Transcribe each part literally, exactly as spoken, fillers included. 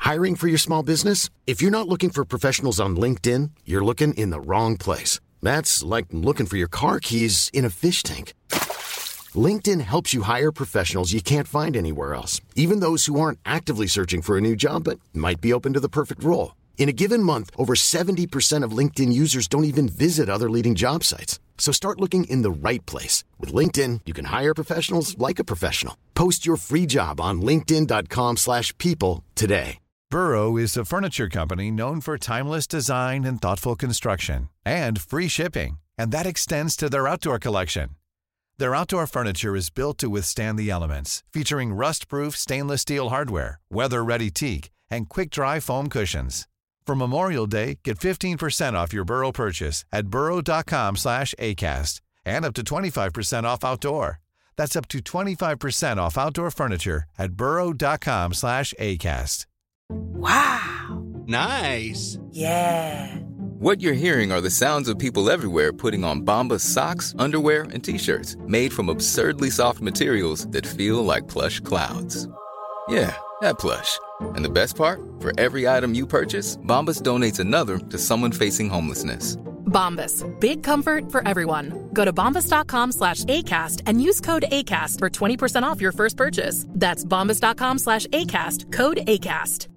Hiring for your small business? If you're not looking for professionals on LinkedIn, you're looking in the wrong place. That's like looking for your car keys in a fish tank. LinkedIn helps you hire professionals you can't find anywhere else, even those who aren't actively searching for a new job but might be open to the perfect role. In a given month, over seventy percent of LinkedIn users don't even visit other leading job sites. So start looking in the right place. With LinkedIn, you can hire professionals like a professional. Post your free job on linkedin.com slash people today. Burrow is a furniture company known for timeless design and thoughtful construction and free shipping, and that extends to their outdoor collection. Their outdoor furniture is built to withstand the elements, featuring rust-proof stainless steel hardware, weather-ready teak, and quick-dry foam cushions. For Memorial Day, get fifteen percent off your Burrow purchase at burrow.com slash ACAST and up to twenty-five percent off outdoor. That's up to twenty-five percent off outdoor furniture at burrow.com slash ACAST. Wow. Nice. Yeah. What you're hearing are the sounds of people everywhere putting on Bombas socks, underwear, and T-shirts made from absurdly soft materials that feel like plush clouds. Yeah, that plush. And the best part? For every item you purchase, Bombas donates another to someone facing homelessness. Bombas. Big comfort for everyone. Go to bombas.com slash ACAST and use code ACAST for twenty percent off your first purchase. That's bombas.com slash ACAST. Code ACAST.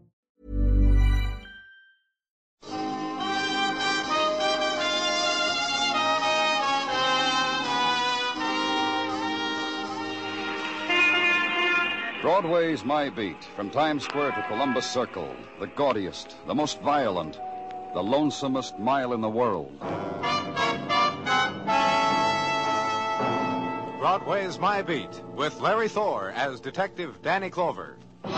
Broadway's My Beat, from Times Square to Columbus Circle, the gaudiest, the most violent, the lonesomest mile in the world. Broadway's My Beat, with Larry Thor as Detective Danny Clover.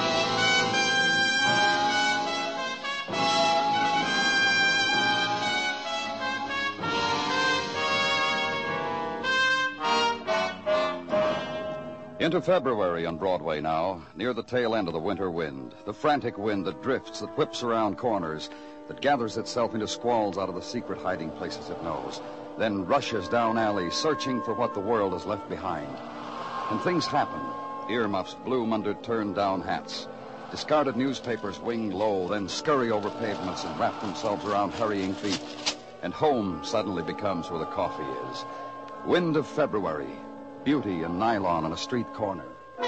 Into February on Broadway now, near the tail end of the winter wind, the frantic wind that drifts, that whips around corners, that gathers itself into squalls out of the secret hiding places it knows, then rushes down alleys, searching for what the world has left behind. And things happen. Earmuffs bloom under turned-down hats. Discarded newspapers wing low, then scurry over pavements and wrap themselves around hurrying feet. And home suddenly becomes where the coffee is. Wind of February. Beauty and nylon on a street corner.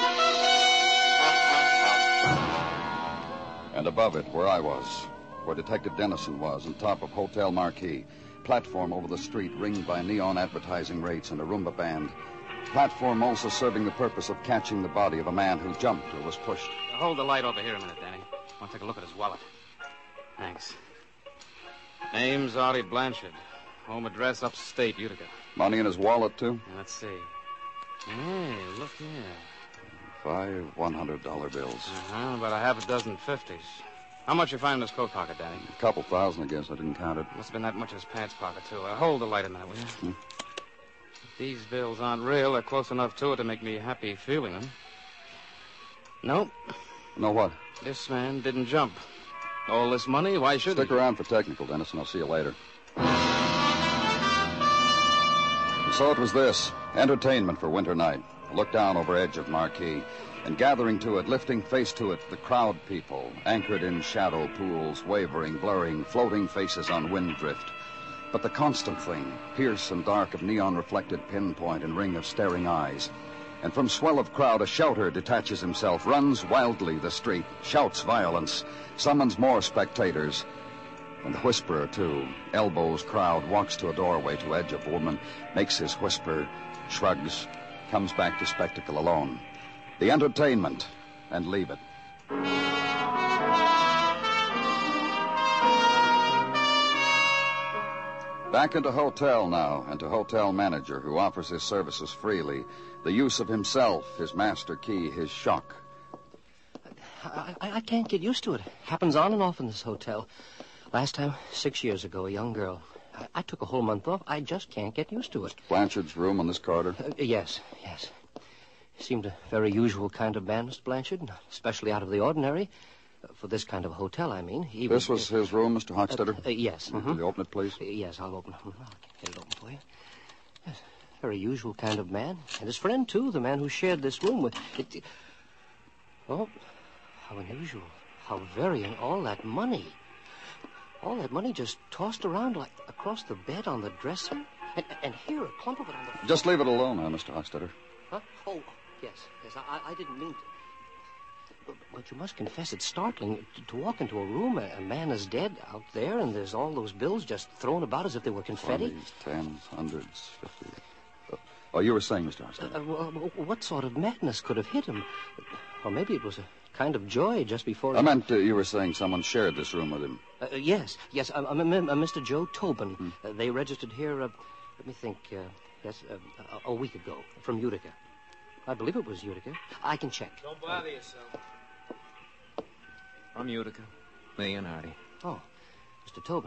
And above it, where I was, where Detective Dennison was, on top of Hotel Marquis. Platform over the street ringed by neon advertising rates and a Roomba band. Platform also serving the purpose of catching the body of a man who jumped or was pushed. Hold the light over here a minute, Danny. I want to take a look at his wallet. Thanks. Name's Artie Blanchard. Home address, upstate Utica. Money in his wallet, too? Yeah, let's see. Hey, look here. Five one hundred dollar bills. Uh-huh, about a half a dozen fifties. How much you find in his coat pocket, Danny? A couple thousand, I guess. I didn't count it. Must have been that much in his pants pocket, too. Uh, hold the light a minute, will you? Hmm? If these bills aren't real, they're close enough to it to make me happy feeling them. Nope. No what? This man didn't jump. All this money, why should Stick he? around for technical, Dennis, and I'll see you later. And so it was this. Entertainment for winter night. Look down over edge of Marquee. And gathering to it, lifting face to it, the crowd people, anchored in shadow pools, wavering, blurring, floating faces on wind drift. But the constant thing, fierce and dark of neon-reflected pinpoint and ring of staring eyes. And from swell of crowd, a shouter detaches himself, runs wildly the street, shouts violence, summons more spectators. And the whisperer, too, elbows crowd, walks to a doorway to edge of woman, makes his whisper, shrugs, comes back to spectacle alone. The entertainment, and leave it. Back into hotel now, and to hotel manager who offers his services freely. The use of himself, his master key, his shock. I, I, I can't get used to it. Happens on and off in this hotel. Last time, six years ago, a young girl. I, I took a whole month off. I just can't get used to it. Blanchard's room on this corridor? Uh, yes, yes. He seemed a very usual kind of man, Mister Blanchard, especially out of the ordinary. Uh, for this kind of a hotel, I mean. He this was, was his room, Mister Hochstetter? Uh, uh, yes. Mm-hmm. Mm-hmm. Will you open it, please? Uh, yes, I'll open it. I'll get it open for you. Yes, very usual kind of man. And his friend, too, the man who shared this room with... It, oh, how unusual. How very, and all that money. All that money just tossed around like across the bed on the dresser. And, and here, a clump of it on the floor. Just leave it alone now, Mister Hochstetter. Huh? Oh, yes. Yes, I, I didn't mean to. But, but you must confess it's startling to, to walk into a room, a, a man is dead out there, and there's all those bills just thrown about as if they were confetti. Twenties, tens, hundreds, fifties. Oh, oh, you were saying, Mister Hochstetter. Uh, well, what sort of madness could have hit him? Or maybe it was a kind of joy just before... I he... meant uh, you were saying someone shared this room with him. Uh, uh, yes, yes, uh, uh, uh, Mister Joe Tobin. Hmm. Uh, they registered here, uh, let me think, uh, yes, uh, a, a week ago, from Utica. I believe it was Utica. I can check. Don't bother uh, yourself. I'm Utica. Me and Artie. Oh, Mister Tobin.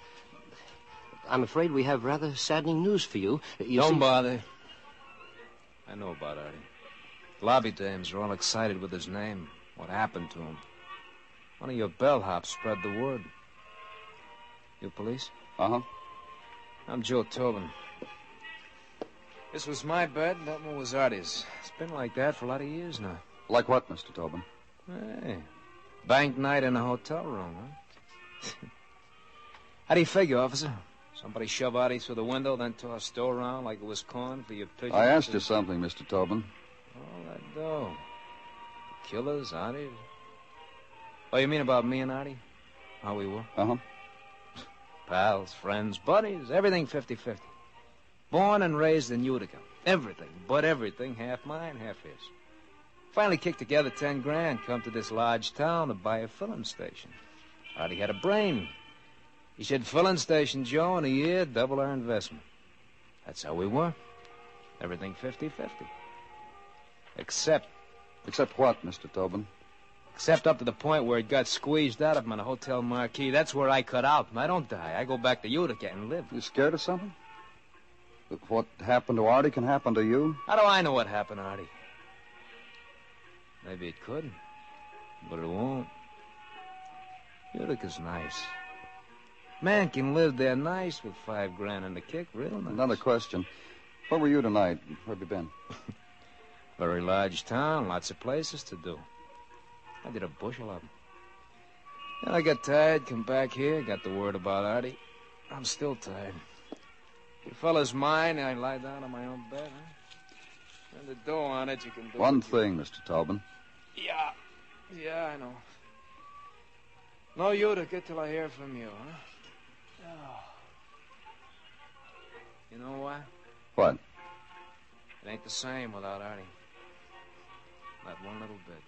I'm afraid we have rather saddening news for you. you Don't see... bother. I know about Artie. Lobby dames are all excited with his name. What happened to him? One of your bellhops spread the word. You police? Uh-huh. I'm Joe Tobin. This was my bed, that one was Artie's. It's been like that for a lot of years now. Like what, Mister Tobin? Hey, bank night in a hotel room, huh? How do you figure, officer? Somebody shove Artie through the window, then toss dough around like it was corn for your pigeons? I asked you something, Mister Tobin. All that dough. The killers, Artie. Oh, you mean about me and Artie? How we were? Uh-huh. Pals, friends, buddies, everything fifty-fifty. Born and raised in Utica. Everything, but everything, half mine, half his. Finally kicked together ten grand, come to this large town to buy a filling station. Artie had a brain. He said, filling station, Joe, in a year, double our investment. That's how we were. Everything fifty-fifty. Except... Except what, Mister Tobin? Except up to the point where it got squeezed out of him on a hotel marquee. That's where I cut out, and I don't die. I go back to Utica and live. You scared of something? What happened to Artie can happen to you? How do I know what happened to Artie? Maybe it could, but it won't. Utica's nice. Man can live there nice with five grand in the kick, real nice. Another question. Where were you tonight? Where have you been? Very large town, lots of places to do. I did a bushel of them. Then I got tired, come back here, got the word about Artie. I'm still tired. You fellas mind I lie down on my own bed, huh? And the dough on it, you can do One it. thing, Mister Tobin. Yeah. Yeah, I know. No Utica till I hear from you, huh? Oh. You know why? What? It ain't the same without Artie. Not one little bit.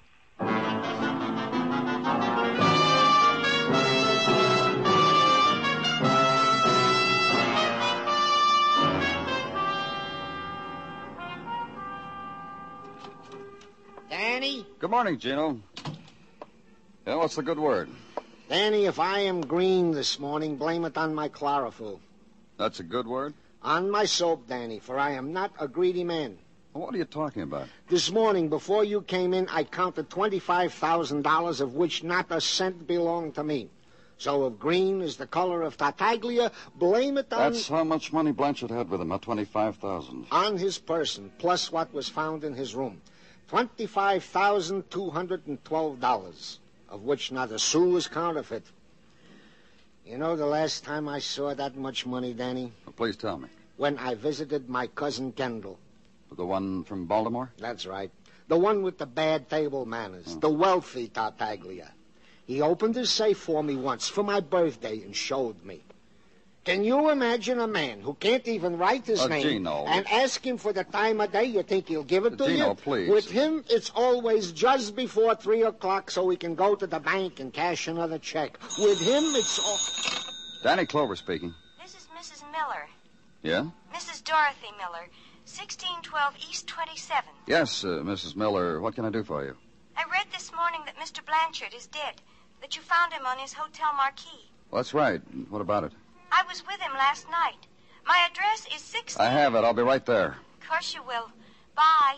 Danny? Good morning, Gino. Yeah, what's the good word? Danny, if I am green this morning, blame it on my chlorophyll. That's a good word? On my soap, Danny, for I am not a greedy man. Well, what are you talking about? This morning, before you came in, I counted twenty-five thousand dollars, of which not a cent belonged to me. So if green is the color of Tartaglia, blame it on... That's how much money Blanchard had with him, not twenty-five thousand dollars. On his person, plus what was found in his room. twenty-five thousand two hundred twelve dollars, of which not a sou is counterfeit. You know the last time I saw that much money, Danny? Well, please tell me. When I visited my cousin Kendall. The one from Baltimore? That's right. The one with the bad table manners. Oh. The wealthy Tartaglia. He opened his safe for me once for my birthday and showed me. Can you imagine a man who can't even write his uh, name Gino. and ask him for the time of day? You think he'll give it to Gino, you? Gino, please. With him, it's always just before three o'clock so he can go to the bank and cash another check. With him, it's all... Danny Clover speaking. This is Missus Miller. Yeah? Missus Dorothy Miller, sixteen twelve East twenty-seventh. Yes, uh, Missus Miller. What can I do for you? I read this morning that Mister Blanchard is dead, that you found him on his hotel marquee. Well, that's right. What about it? I was with him last night. My address is sixteen... I have it. I'll be right there. Of course you will. Bye.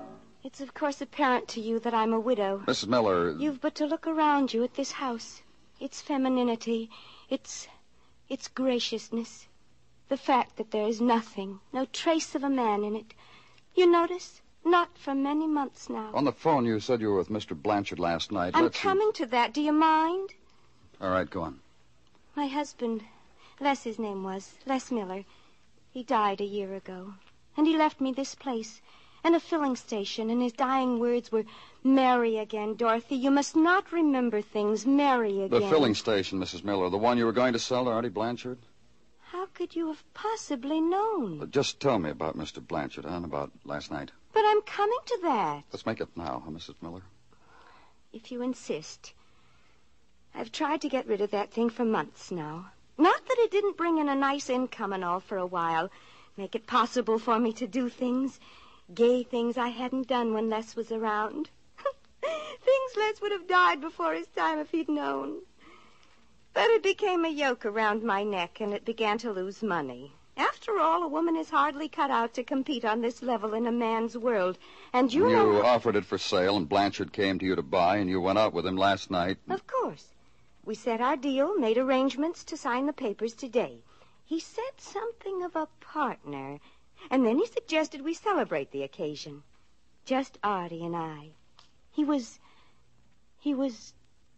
It's of course apparent to you that I'm a widow. Missus Miller... You've but to look around you at this house. It's femininity. It's... it's graciousness. The fact that there is nothing, no trace of a man in it. You notice? Not for many months now. On the phone, you said you were with Mister Blanchard last night. I'm Let's coming see. to that. Do you mind? All right, go on. My husband, Les his name was, Les Miller, he died a year ago. And he left me this place and a filling station, and his dying words were, "Marry again, Dorothy. You must not remember things. Marry again." The filling station, Missus Miller, the one you were going to sell to Artie Blanchard? How could you have possibly known? But just tell me about Mister Blanchard, huh, and about last night. But I'm coming to that. Let's make it now, huh, Missus Miller? If you insist. I've tried to get rid of that thing for months now. Not that it didn't bring in a nice income and all for a while. Make it possible for me to do things. Gay things I hadn't done when Les was around. Things Les would have died before his time if he'd known. But it became a yoke around my neck, and it began to lose money. After all, a woman is hardly cut out to compete on this level in a man's world. And you You know... offered it for sale, and Blanchard came to you to buy, and you went out with him last night. Of course. We set our deal, made arrangements to sign the papers today. He said something of a partner, and then he suggested we celebrate the occasion. Just Artie and I. He was... he was...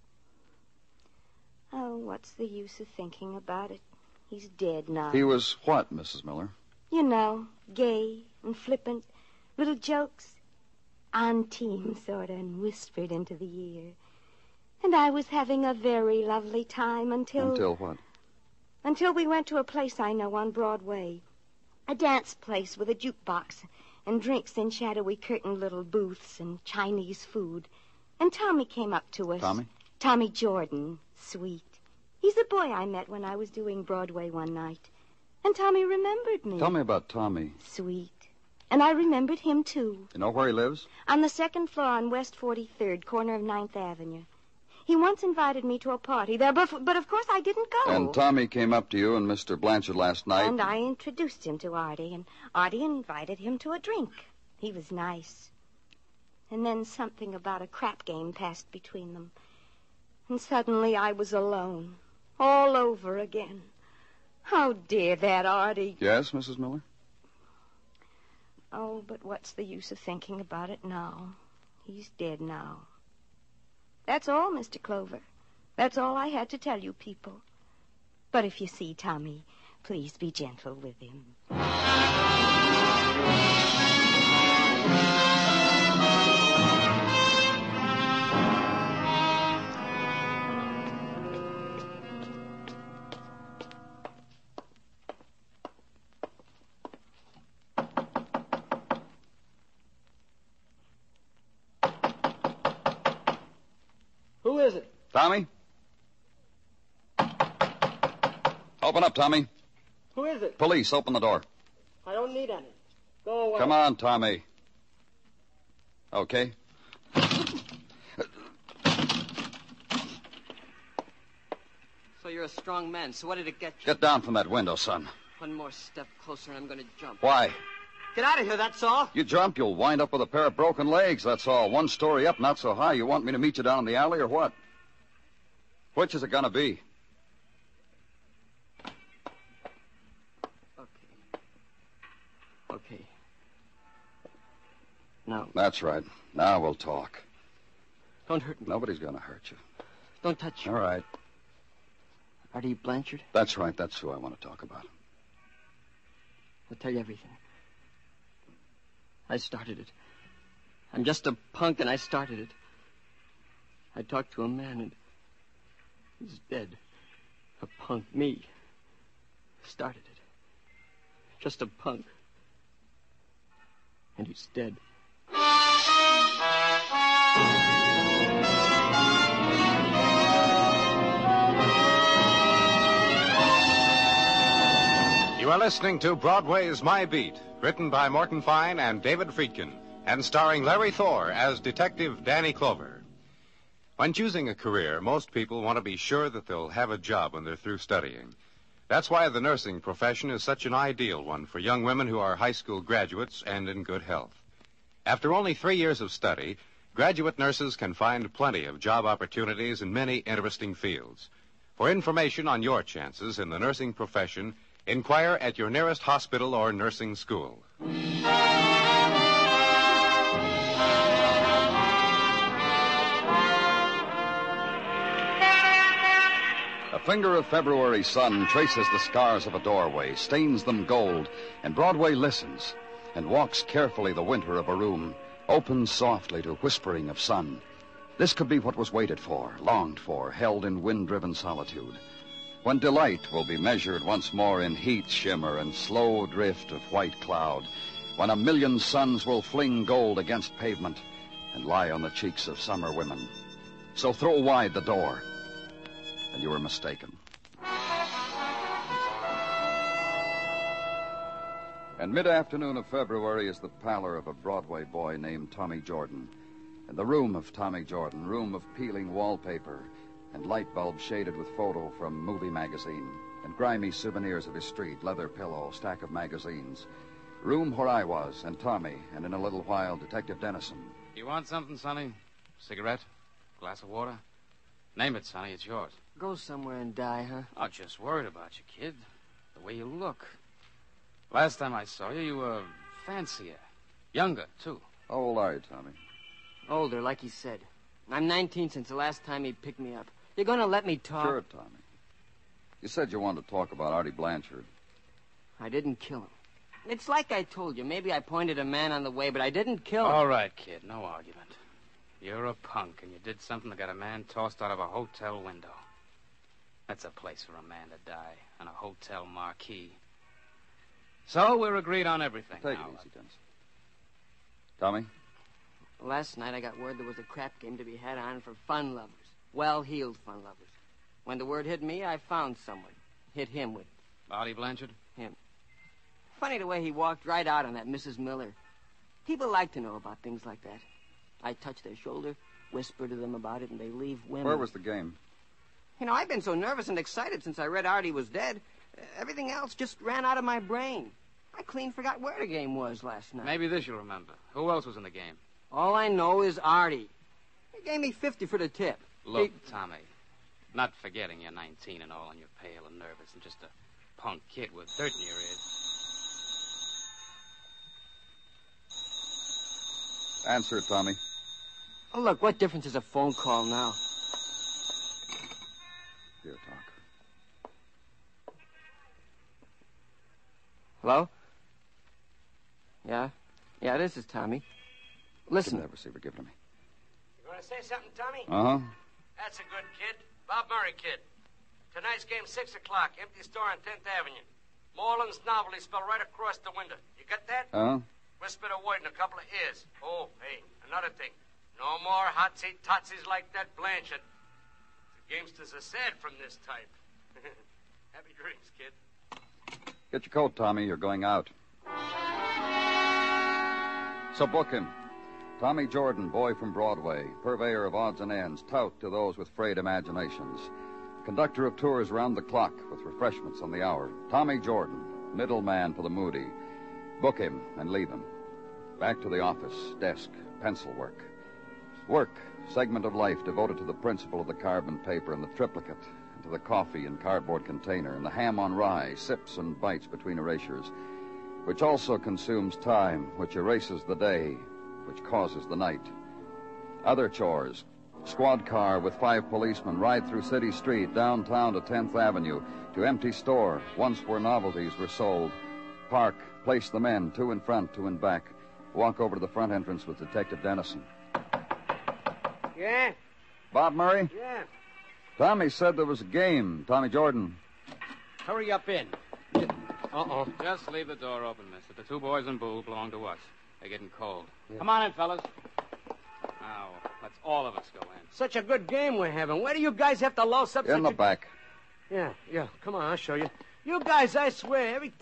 Oh, what's the use of thinking about it? He's dead now. He was what, Missus Miller? You know, gay and flippant, little jokes, on team, sort of, and whispered into the ear. And I was having a very lovely time until... Until what? Until we went to a place I know on Broadway. A dance place with a jukebox and drinks in shadowy curtained little booths and Chinese food. And Tommy came up to us. Tommy? Tommy Jordan. Sweet. He's a boy I met when I was doing Broadway one night. And Tommy remembered me. Tell me about Tommy. Sweet. And I remembered him, too. You know where he lives? On the second floor on West forty-third, corner of ninth Avenue. He once invited me to a party there, but, but of course I didn't go. And Tommy came up to you and Mister Blanchard last night. And I introduced him to Artie, and Artie invited him to a drink. He was nice. And then something about a crap game passed between them. And suddenly I was alone, all over again. Oh, dear, that Artie. Yes, Missus Miller? Oh, but what's the use of thinking about it now? He's dead now. That's all, Mister Clover. That's all I had to tell you people. But if you see Tommy, please be gentle with him. Who is it? Tommy? Open up, Tommy. Who is it? Police, open the door. I don't need any. Go away. Come on, Tommy. Okay. So you're a strong man. So what did it get you? Get down from that window, son. One more step closer and I'm going to jump. Why? Get out of here, that's all. You jump, you'll wind up with a pair of broken legs, that's all. One story up, not so high. You want me to meet you down in the alley or what? Which is it going to be? Okay. Okay. Now. That's right. Now we'll talk. Don't hurt me. Nobody's going to hurt you. Don't touch me. All right. Artie Blanchard? That's right. That's who I want to talk about. I'll tell you everything. I started it. I'm just a punk, and I started it. I talked to a man, and he's dead. A punk. Me. Started it. Just a punk. And he's dead. You are listening to Broadway's My Beat, written by Morton Fine and David Friedkin, and starring Larry Thor as Detective Danny Clover. When choosing a career, most people want to be sure that they'll have a job when they're through studying. That's why the nursing profession is such an ideal one for young women who are high school graduates and in good health. After only three years of study, Graduate nurses can find plenty of job opportunities in many interesting fields. For information on your chances in the nursing profession, inquire at your nearest hospital or nursing school. A finger of February sun traces the scars of a doorway, stains them gold, and Broadway listens and walks carefully the winter of a room, opens softly to whispering of sun. This could be what was waited for, longed for, held in wind-driven solitude. When delight will be measured once more in heat shimmer and slow drift of white cloud, when a million suns will fling gold against pavement and lie on the cheeks of summer women. So throw wide the door, and you were mistaken. And mid-afternoon of February is the pallor of a Broadway boy named Tommy Jordan. In the room of Tommy Jordan, room of peeling wallpaper and light bulb shaded with photo from movie magazine and grimy souvenirs of his street, leather pillow, stack of magazines. Room where I was, and Tommy, and in a little while, Detective Dennison. You want something, Sonny? Cigarette? Glass of water? Name it, Sonny. It's yours. Go somewhere and die, huh? I'm just worried about you, kid. The way you look. Last time I saw you, you were fancier. Younger, too. How old are you, Tommy? Older, like he said. I'm nineteen since the last time he picked me up. You're going to let me talk? Sure, Tommy. You said you wanted to talk about Artie Blanchard. I didn't kill him. It's like I told you. Maybe I pointed a man on the way, but I didn't kill him. All right, kid. No argument. You're a punk, and you did something that got a man tossed out of a hotel window. That's a place for a man to die, on a hotel marquee. So we're agreed on everything. Take now. it easy, Dennison. Tommy? Last night I got word there was a crap game to be had on for fun lovers. Well-heeled fun lovers. When the word hit me, I found someone. Hit him with... Artie Blanchard? Him. Funny the way he walked right out on that Missus Miller. People like to know about things like that. I touch their shoulder, whisper to them about it, and they leave women. Where was the game? You know, I've been so nervous and excited since I read Artie was dead. Uh, everything else just ran out of my brain. I clean forgot where the game was last night. Maybe this you'll remember. Who else was in the game? All I know is Artie. He gave me fifty for the tip. Look, he... Tommy, not forgetting you're nineteen and all, and you're pale and nervous and just a punk kid with dirt in your ears. Answer it, Tommy. Oh, look, what difference is a phone call now? Here, talk. Hello? Yeah? Yeah, this is Tommy. Listen. Give me that receiver. Give it to me. You want to say something, Tommy? Uh-huh. That's a good kid. Bob Murray kid. Tonight's game, six o'clock. Empty store on tenth Avenue. Moreland's novelty spelled right across the window. You got that? Uh-huh. Whisper the word in a couple of ears. Oh, hey, another thing. No more hotsy-totsies like that Blanchard. The gamesters are sad from this type. Happy dreams, kid. Get your coat, Tommy. You're going out. So book him. Tommy Jordan, boy from Broadway, purveyor of odds and ends, tout to those with frayed imaginations. Conductor of tours round the clock with refreshments on the hour. Tommy Jordan, middleman for the moody. Book him and leave him. Back to the office, desk, pencil work. Work, segment of life devoted to the principle of the carbon paper and the triplicate, and to the coffee and cardboard container, and the ham on rye, sips and bites between erasures, which also consumes time, which erases the day, which causes the night. Other chores. Squad car with five policemen ride through City Street, downtown to tenth Avenue, to empty store, once where novelties were sold. Park, place the men, two in front, two in back. Walk over to the front entrance with Detective Dennison. Yeah? Bob Murray? Yeah. Tommy said there was a game. Tommy Jordan. Hurry up in. Uh-oh. Just leave the door open, mister. The two boys in blue belong to us. They're getting cold. Yeah. Come on in, fellas. Now, let's all of us go in. Such a good game we're having. Where do you guys have to louse up In such the a... back. Yeah, yeah. Come on, I'll show you. You guys, I swear, every...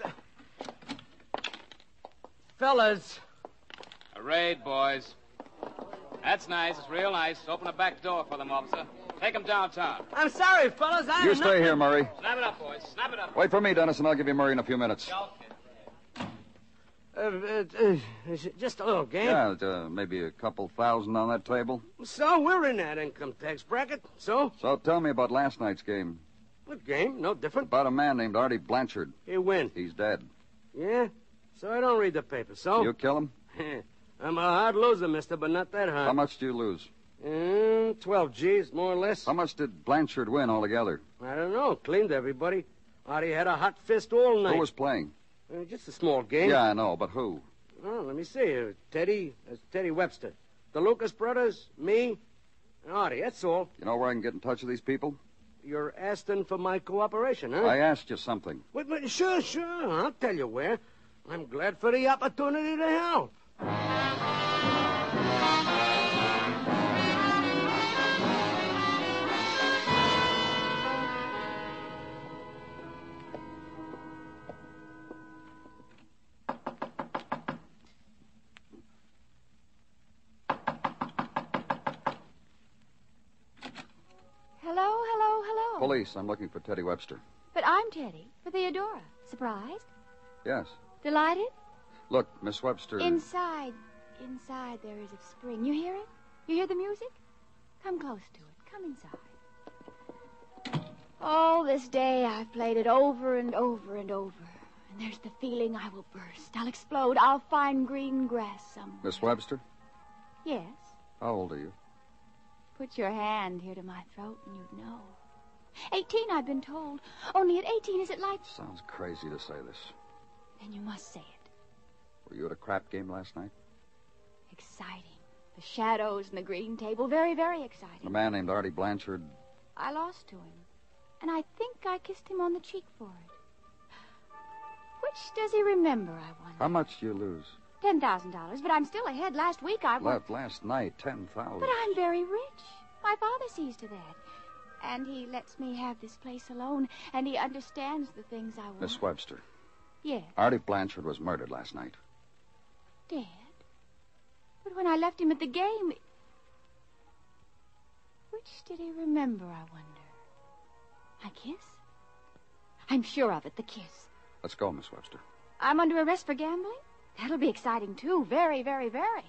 Fellas. A raid, boys. That's nice. It's real nice. Open the back door for them, officer. Take them downtown. I'm sorry, fellas. I You stay nothing... here, Murray. Snap it up, boys. Snap it up. Wait for me, Dennis, and I'll give you Murray in a few minutes. Uh, uh, uh, is it just a little game? Yeah, uh, maybe a couple thousand on that table. So, we're in that income tax bracket. So? So tell me about last night's game. What game? No different. About a man named Artie Blanchard. He win. He's dead. Yeah? So I don't read the paper, so? You kill him? I'm a hard loser, mister, but not that hard. How much do you lose? Mm, twelve G's, more or less. How much did Blanchard win altogether? I don't know. Cleaned everybody. Artie had a hot fist all night. Who was playing? Uh, just a small game. Yeah, I know, but who? Oh, let me see. Uh, Teddy, uh, Teddy Webster. The Lucas brothers, me, and Artie. That's all. You know where I can get in touch with these people? You're asking for my cooperation, huh? I asked you something. Wait, wait, sure, sure. I'll tell you where. I'm glad for the opportunity to help. Hello, hello, hello. Police. I'm looking for Teddy Webster. But I'm Teddy, for Theodora. Surprised? Yes. Delighted? Look, Miss Webster. Inside, inside there is a spring. You hear it? You hear the music? Come close to it. Come inside. All this day I've played it over and over and over. And there's the feeling I will burst. I'll explode. I'll find green grass somewhere. Miss Webster? Yes. How old are you? Put your hand here to my throat and you'd know. Eighteen, I've been told. Only at eighteen is it like... Sounds crazy to say this. Then you must say it. Were you at a crap game last night? Exciting. The shadows and the green table. Very, very exciting. A man named Artie Blanchard. I lost to him. And I think I kissed him on the cheek for it. Which does he remember, I wonder? How much do you lose? Ten thousand dollars, but I'm still ahead. Last week I won. Left last night, ten thousand. But I'm very rich. My father sees to that. And he lets me have this place alone, and he understands the things I want. Miss Webster. Yes. Artie Blanchard was murdered last night. Dead? But when I left him at the game... Which did he remember, I wonder? My kiss? I'm sure of it, the kiss. Let's go, Miss Webster. I'm under arrest for gambling? That'll be exciting, too. Very, very, very.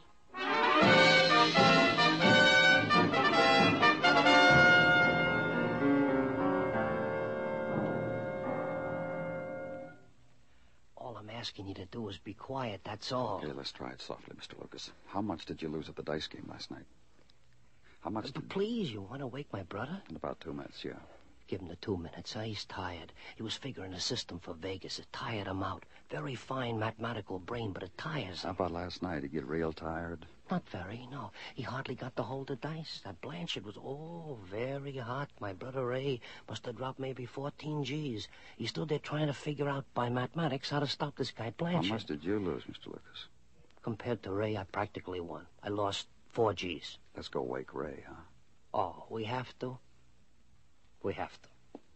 All I'm asking you to do is be quiet, that's all. Okay, let's try it softly, Mister Lucas. How much did you lose at the dice game last night? How much But did... please, you want to wake my brother? In about two minutes, yeah. Give him the two minutes, huh? He's tired. He was figuring a system for Vegas. It tired him out. Very fine mathematical brain, but it tires How him. about last night? Did he get real tired? Not very, no. He hardly got to hold the dice. That Blanchard was, oh, very hot. My brother Ray must have dropped maybe fourteen G's. He stood there trying to figure out by mathematics how to stop this guy Blanchard. How much did you lose, Mister Lucas? Compared to Ray, I practically won. I lost four G's. Let's go wake Ray, huh? Oh, we have to? We have to.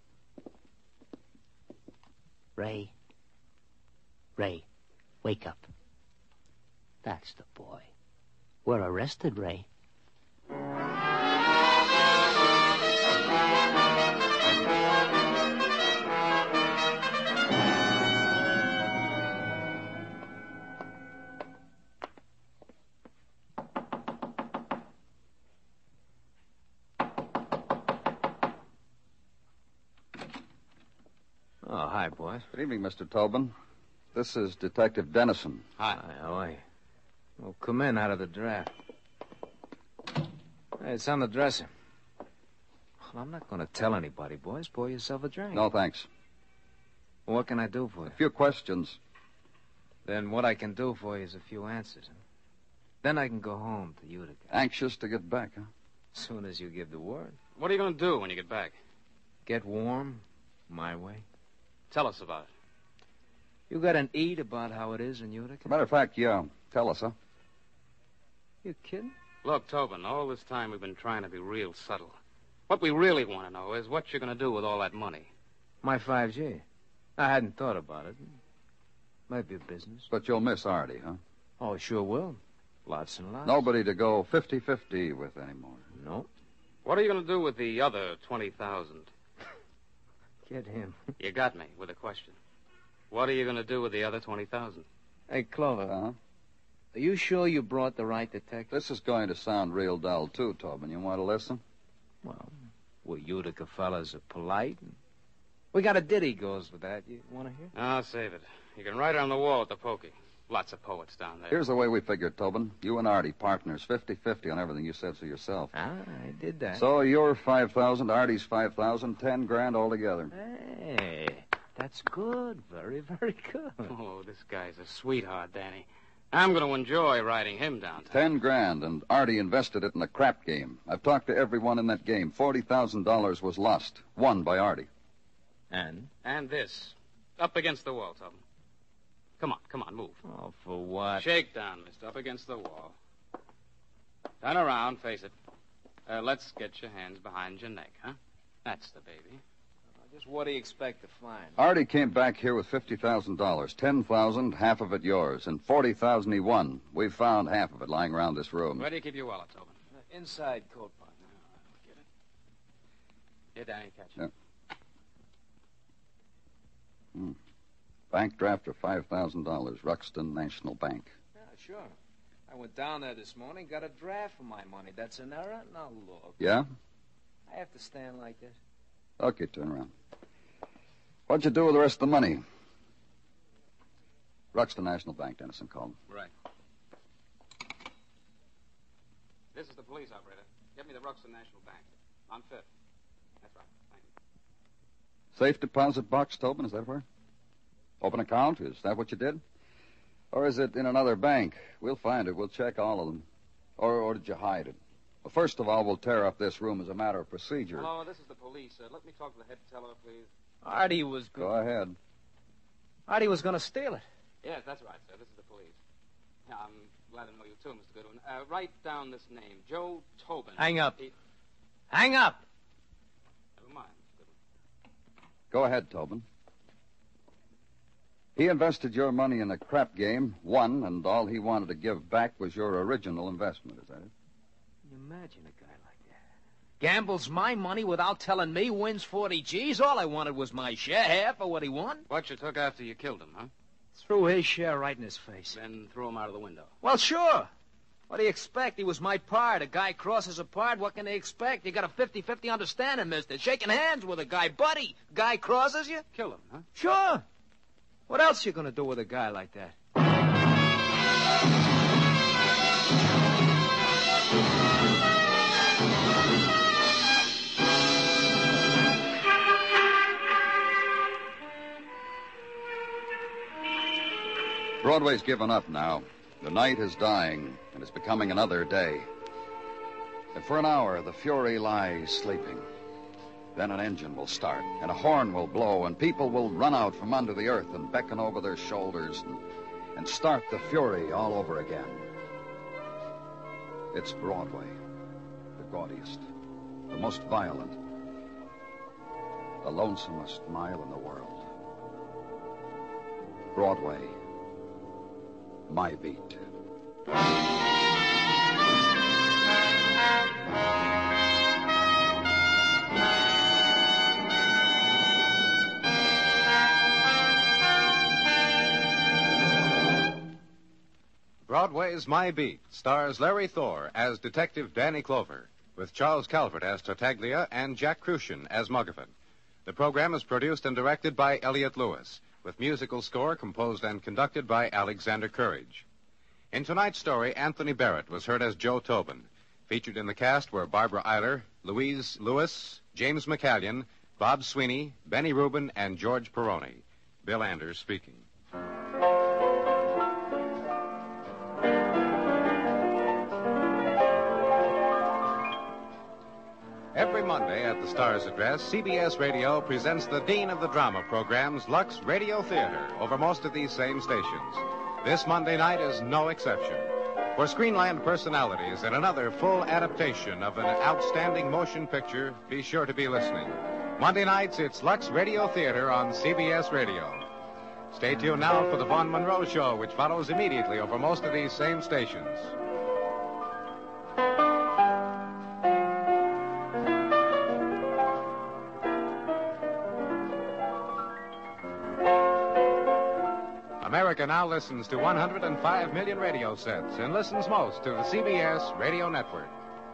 Ray. Ray, wake up. That's the boy. We're arrested, Ray. Oh, hi, boys. Good evening, Mister Tobin. This is Detective Dennison. Hi. Hi, how are you? Well, come in out of the draft. Hey, it's on the dresser. Well, I'm not going to tell anybody, boys. Pour yourself a drink. No, thanks. Well, what can I do for you? A few questions. Then what I can do for you is a few answers. Huh? Then I can go home to Utica. Anxious to get back, huh? As soon as you give the word. What are you going to do when you get back? Get warm, my way. Tell us about it. You got an eat about how it is in Utica? As a matter of fact, yeah. Tell us, huh? You kidding? Look, Tobin, all this time we've been trying to be real subtle. What we really want to know is what you're going to do with all that money. My five G. I hadn't thought about it. Might be a business. But you'll miss Artie, huh? Oh, sure will. Lots and lots. Nobody to go fifty-fifty with anymore. No. What are you going to do with the other twenty thousand? Get him. You got me with a question. What are you going to do with the other twenty thousand? Hey, Clover. Uh-huh. Are you sure you brought the right detective? This is going to sound real dull, too, Tobin. You want to listen? Well, we Utica fellas are polite. And we got a ditty goes with that. You want to hear? I'll save it. You can write it on the wall at the pokey. Lots of poets down there. Here's the way we figured, Tobin. You and Artie, partners, fifty-fifty on everything you said so yourself. Ah, I did that. So you're five thousand, Artie's five thousand, ten grand altogether. Hey, that's good. Very, very good. Oh, this guy's a sweetheart, Danny. I'm going to enjoy riding him downtown. Ten grand, and Artie invested it in a crap game. I've talked to everyone in that game. Forty thousand dollars was lost, won by Artie. And? And this. Up against the wall, Tubman. Come on, come on, move. Oh, for what? Shake down, mister. Up against the wall. Turn around, face it. Uh, let's get your hands behind your neck, huh? That's the baby. Just what do you expect to find? Artie came back here with fifty thousand dollars. ten thousand dollars, half of it yours, and forty thousand dollars he won. We found half of it lying around this room. Where do you keep your wallet, Tobin? Uh, inside coat pocket. No, get it. Here, Danny, catch it. Yeah. Hmm. Bank draft for five thousand dollars, Ruxton National Bank. Yeah, sure. I went down there this morning, got a draft for my money. That's an error? Now look. Yeah? I have to stand like this. Okay, turn around. What'd you do with the rest of the money? Ruxton National Bank, Dennison called. Right. This is the police operator. Get me the Ruxton National Bank. On Fifth. That's right. Thank you. Safe deposit box, Tobin, is that where? Open account, is that what you did? Or is it in another bank? We'll find it. We'll check all of them. Or, or did you hide it? Well, first of all, we'll tear up this room as a matter of procedure. Hello, this is the police. Uh, let me talk to the head teller, please. Artie was... Go ahead. Artie was going to steal it. Yes, that's right, sir. This is the police. Yeah, I'm glad to know you, too, Mister Goodwin. Uh, write down this name, Joe Tobin. Hang up. He... Hang up! Never mind, Mister Goodwin. Go ahead, Tobin. He invested your money in a crap game, won, and all he wanted to give back was your original investment, is that it? Can you imagine a guy like that? Gambles my money without telling me, wins forty G's. All I wanted was my share, half of what he won. What you took after you killed him, huh? Threw his share right in his face. Then threw him out of the window. Well, sure. What do you expect? He was my part. A guy crosses a part. What can they expect? You got a fifty-fifty understanding, mister. Shaking hands with a guy. Buddy, guy crosses you? Kill him, huh? Sure. What else you gonna do with a guy like that? Broadway's given up now. The night is dying, and it's becoming another day. And for an hour, the Fury lies sleeping. Then an engine will start, and a horn will blow, and people will run out from under the earth and beckon over their shoulders and, and start the Fury all over again. It's Broadway, the gaudiest, the most violent, the lonesomest mile in the world. Broadway, my beat. Broadway's My Beat stars Larry Thor as Detective Danny Clover, with Charles Calvert as Tartaglia and Jack Crucian as Muggavan. The program is produced and directed by Elliott Lewis, with musical score composed and conducted by Alexander Courage. In tonight's story, Anthony Barrett was heard as Joe Tobin. Featured in the cast were Barbara Eiler, Louise Lewis, James McCallion, Bob Sweeney, Benny Rubin, and George Peroni. Bill Anders speaking. Every Monday at the Star's address, C B S Radio presents the Dean of the Drama programs, Lux Radio Theater, over most of these same stations. This Monday night is no exception. For Screenland Personalities and another full adaptation of an outstanding motion picture, be sure to be listening. Monday nights, it's Lux Radio Theater on C B S Radio. Stay tuned now for the Vaughn Monroe Show, which follows immediately over most of these same stations. America now listens to one hundred five million radio sets and listens most to the C B S Radio Network.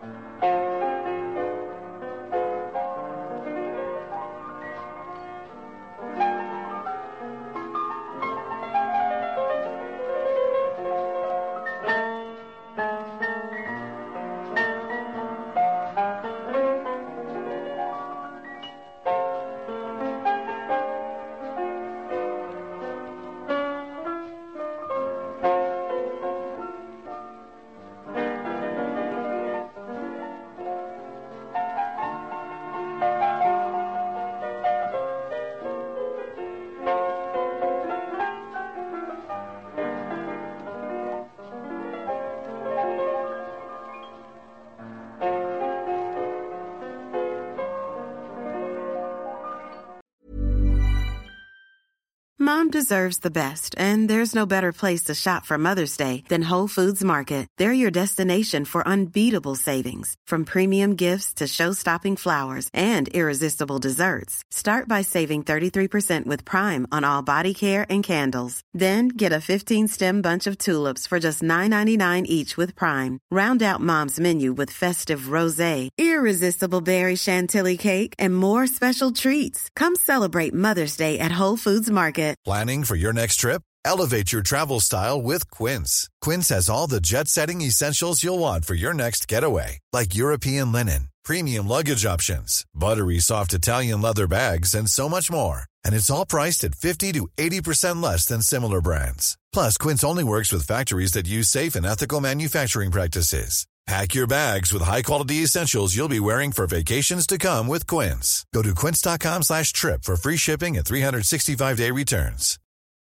Mom deserves the best, and there's no better place to shop for Mother's Day than Whole Foods Market. They're your destination for unbeatable savings, from premium gifts to show-stopping flowers and irresistible desserts. Start by saving thirty-three percent with Prime on all body care and candles. Then get a fifteen-stem bunch of tulips for just nine ninety-nine each with Prime. Round out Mom's menu with festive rosé, irresistible berry chantilly cake, and more special treats. Come celebrate Mother's Day at Whole Foods Market. Planning for your next trip? Elevate your travel style with Quince. Quince has all the jet-setting essentials you'll want for your next getaway, like European linen, premium luggage options, buttery soft Italian leather bags, and so much more. And it's all priced at fifty to eighty percent less than similar brands. Plus, Quince only works with factories that use safe and ethical manufacturing practices. Pack your bags with high-quality essentials you'll be wearing for vacations to come with Quince. Go to quince.com slash trip for free shipping and three sixty-five day returns.